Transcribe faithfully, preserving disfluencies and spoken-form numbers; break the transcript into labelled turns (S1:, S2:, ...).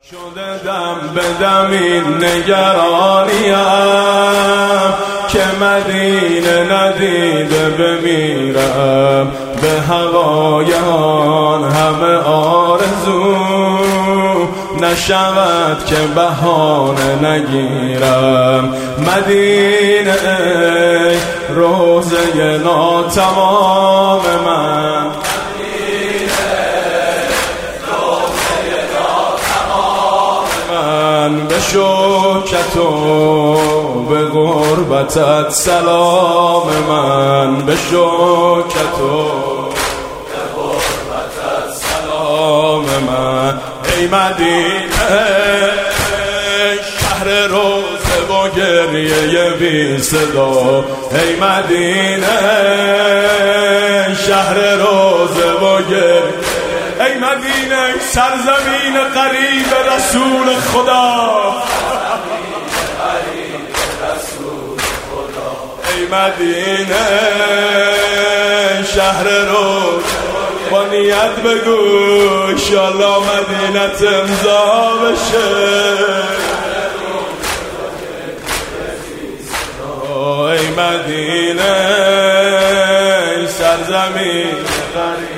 S1: شده دم به دم این نگرانیم که مدینه ندیده بمیرم، به هوای آن همه آرزو نشود که بهانه نگیرم. مدینه ای روزه ناتمام من، به شوکت و به غربتت سلام من، به شوکت و به غربتت سلام من. ای مدینه شهر روزه و گریه بی صدا، ای مدینه شهر روزه و گریه، ای مدینه سرزمین قریب رسول خدا، ای مدینه شهر روز با نیت بگو انشالله مدینت امضا بشه. ای مدینه سرزمین قریب